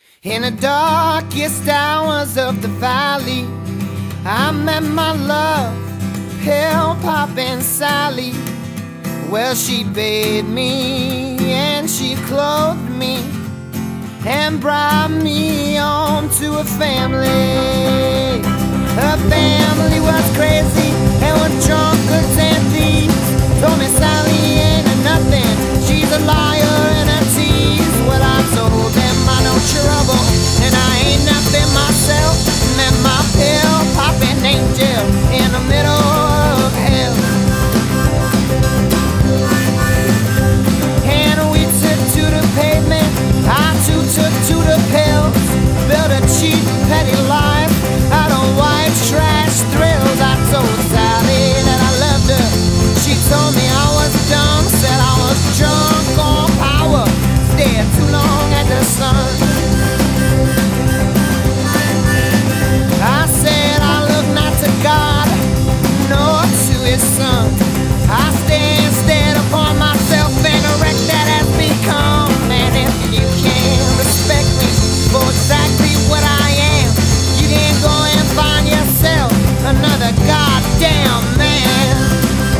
In the darkest hours of the valley, I met my love, Hell Poppin' Sally. Well, she bathed me and she clothed me and brought me home to a family. Her family was crazy and were drunkards and thieves. Told me Sally ain't a nothing, she's a liar and a tease. Well, I told them I know trouble and I ain't nothing myself. Met my pill popping angel in the middle of hell. And we took to the pavement, I too took to the pills. Built a cheap petty life out of white trash thrills. I told Sally that I loved her, she told me I was dumb. Said I was drunk on power, stared too long at the sun. I said I look not to God, nor to his son. I stare instead upon myself and a wreck that has become. And if you can't respect me for exactly what I am, you can go and find yourself another goddamn man.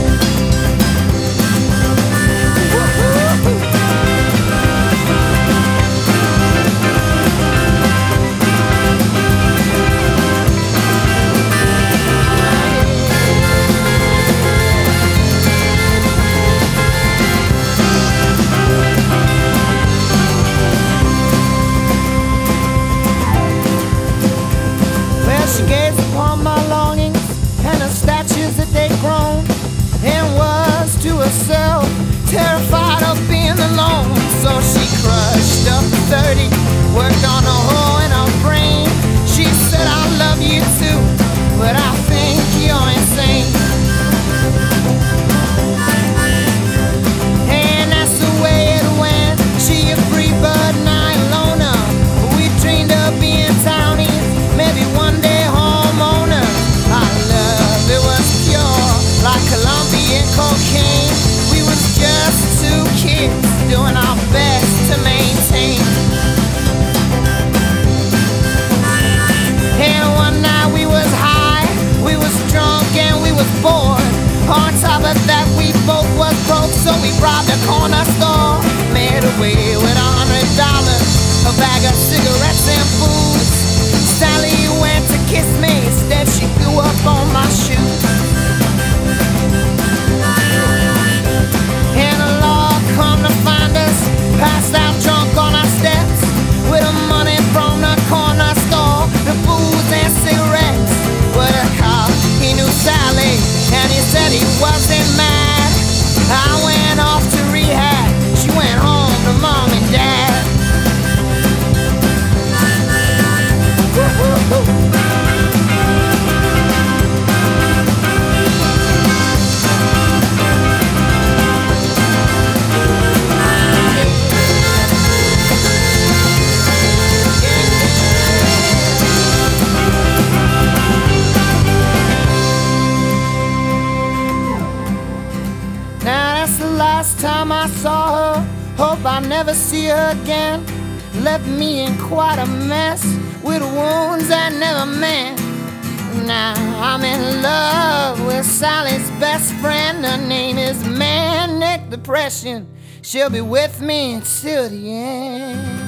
She gazed upon my longings and the statues that they'd grown, and was to herself terrified of being alone. So she crushed up 30, worked on a hole in her brain. She said, I love you too, but I think you're insane. And that's the way it went. She a free bird and I a loner. We dreamed of being townies, maybe one day homeowners. Our love, it was pure, like Colombian cocaine. We was just two kids doing our best to maintain. And one night we was high, we was drunk and we was bored. On top of that we both was broke, so we robbed a corner store. Made away with $100, a bag of cigarettes and food. Sally went to kiss me, instead she threw up on my shoes. And the law come to find us, passed out drunk on our steps, with the money from the corner store, the booze and cigarettes. But a cop, he knew Sally, and he said he wasn't mad. I went off to rehab, she went home to mom and dad. Now that's the last time I saw her, hope I never see her again. Left me in quite a mess, with wounds that never mend. Now I'm in love with Sally's best friend. Her name is Manic Depression. She'll be with me until the end.